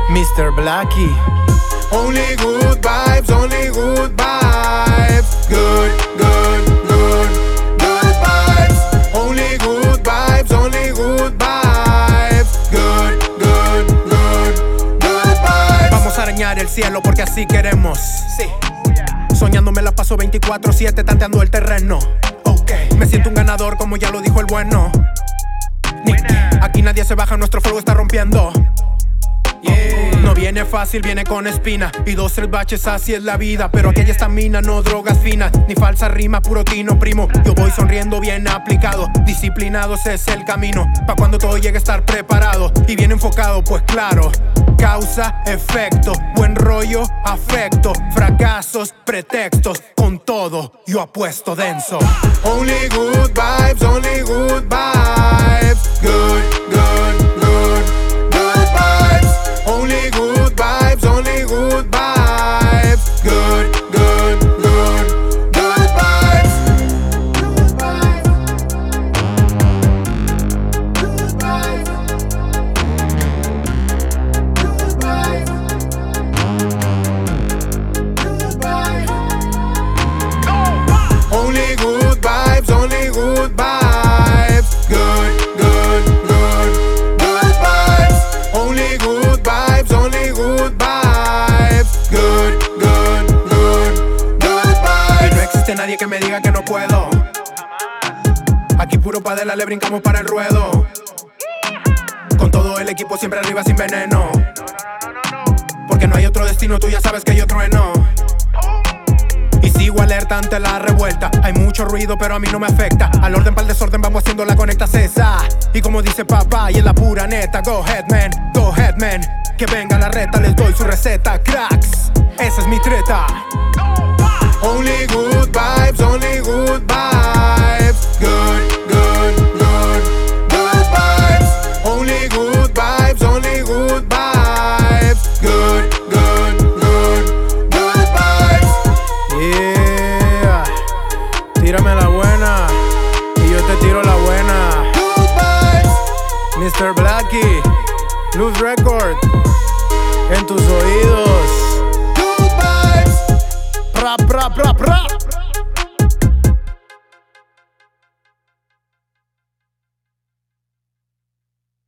Mr. Blackie. Only good vibes, only good vibes. Good, good, good, good vibes. Only good vibes, only good vibes. Good, good, good, good vibes. Vamos a arañar el cielo porque así queremos. Sí. Soñando me la paso 24/7 tanteando el terreno. Okay. Me siento un ganador como ya lo dijo el bueno. Aquí nadie se baja, nuestro fuego está rompiendo. No viene fácil, viene con espina y 2, 3 baches, así es la vida. Pero aquí hay estamina, no drogas finas, ni falsa rima, puro tino, primo. Yo voy sonriendo bien aplicado, disciplinado, ese es el camino. Pa' cuando todo llegue a estar preparado y bien enfocado, pues claro. Causa, efecto, buen rollo, afecto. Fracasos, pretextos, con todo yo apuesto denso. Only good vibes, only good vibes. Good, good, good, good vibes. Only good vibes, only good vibes. Good, good, good, good vibes. Good vibes. Good vibes. Good vibes. Good vibes. Only good vibes, only good vibes. Good, good, good, good vibes. Only good vibes, only good vibes. Good, good, good, good Y no vibes. existe nadie que me diga que no puedo. Aquí puro padela, le brincamos para el ruedo. Con todo el equipo siempre arriba sin veneno. Porque no hay otro destino, tú ya sabes que yo trueno. Y sigo alerta ante la revuelta. Hay mucho ruido pero a mí no me afecta. Al orden para el desorden vamos haciendo la conecta cesa. Y como dice papá y en la pura neta, go ahead man, que venga la reta, les doy su receta. Cracks, esa es mi treta. Only good vibes, only good vibes. Good, good, good, good vibes. Only good vibes, only good vibes. Good, good, good, good vibes. Yeah, tírame la buena y yo te tiro la buena. Good vibes. Mr. Blackie, Luz Record, en tus oídos. Good vibes. Pra, pra, pra, pra.